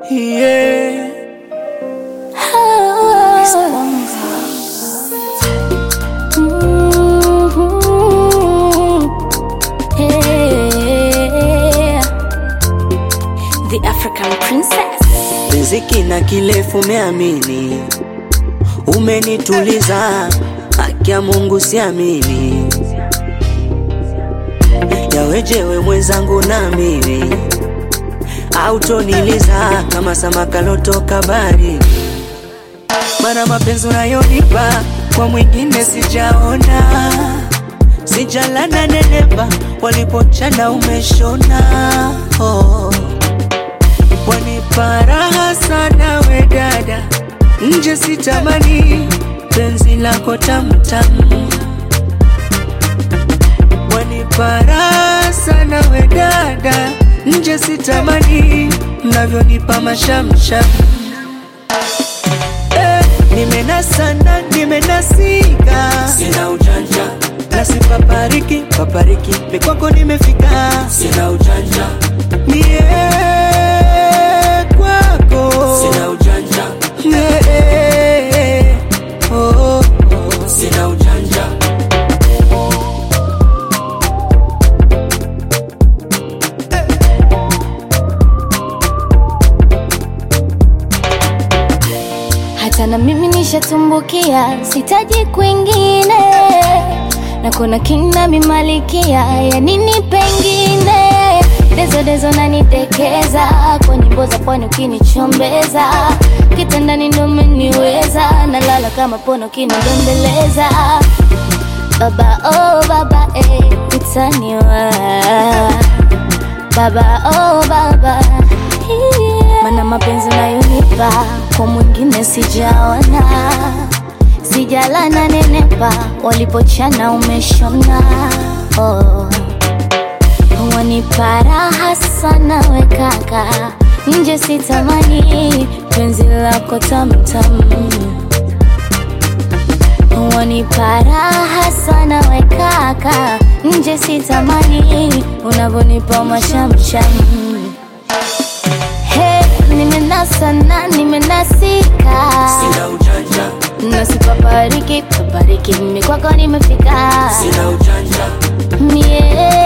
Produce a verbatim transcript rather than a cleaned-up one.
Yeah. The African princess. Riziki na kilefu meamini, umenituliza, haki ya Mungu siamini. Yawejewe mwenzangu na mimi, autoniliza kama samaka lotoka bari. Mana mapenzi unayonipa kwa mwingine sijaona, sijalana neneba, walipochana umeshona. Oh, wanipa raha sana we dada, nje sitamani, penzi lako tamtamu. Wanipa raha sana we dada, nje sitamani, mnavyonipa mashamsham. Eh, nimenasana, nimenasika, sina ujanja, nasi papariki, papariki, mikwako nimefika, sina ujanja. Yeah, kwako sina ujanja. Yeah, oh, oh, sina ujanja. Hata na mimi nishatumbukia, sitaji kwingine, na kuna kina mimalikia, ya nini pengine. Dezo dezo na nitekeza, kwa nyimbo za pwani ukinichombeza, kitandani ndo umeniweza, nalala kama pono kinidembeleza. Baba oh baba eh, utaniwa. Baba oh baba yeah. Mana mapenzi unayonipa kwa mwingine sijaona, sijalana nenepa, walipochana umeshona. Oh, wanipa raha sana we kaka, nje sitamani, penzi lako tamtamu. Wanipa raha sana we kaka, nje sitamani, unavonipa mashamsham. Hey, nimenasa na nimenasika, Sina ujanja, nasi papariki, papariki, mikwako nimefika, sina ujanja. yeah.